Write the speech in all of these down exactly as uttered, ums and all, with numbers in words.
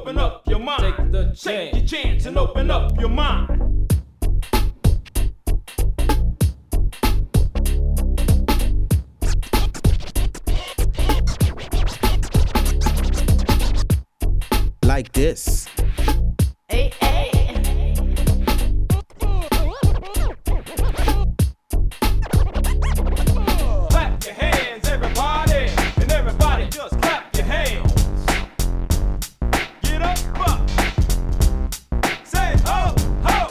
open up your mind. Take the chance. Take your chance and open up your mind. Like this. Hey, hey. Clap your hands, everybody, and everybody just clap your hands. Get up, up. Say ho, ho.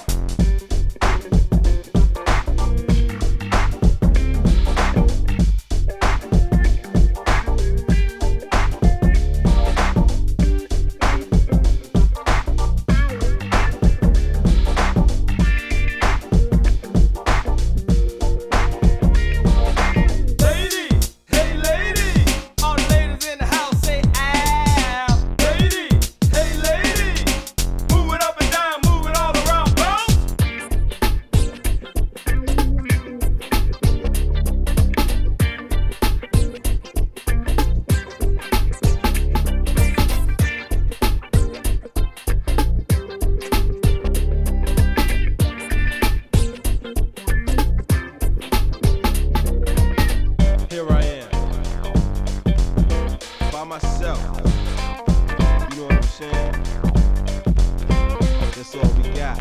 Myself, you know what I'm saying? That's all we got.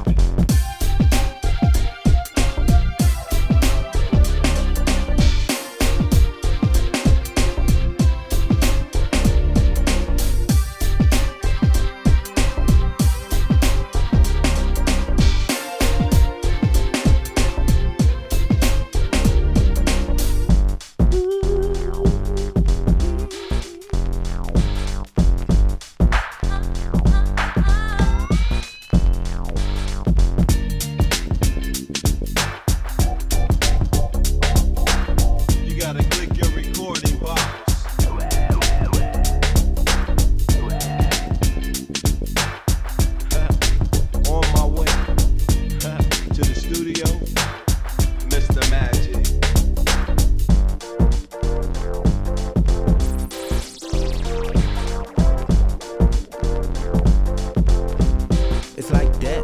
It's like that.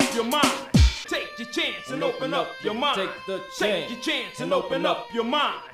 Take your chance and open up your mind. Take the Take chance your chance and open up your mind.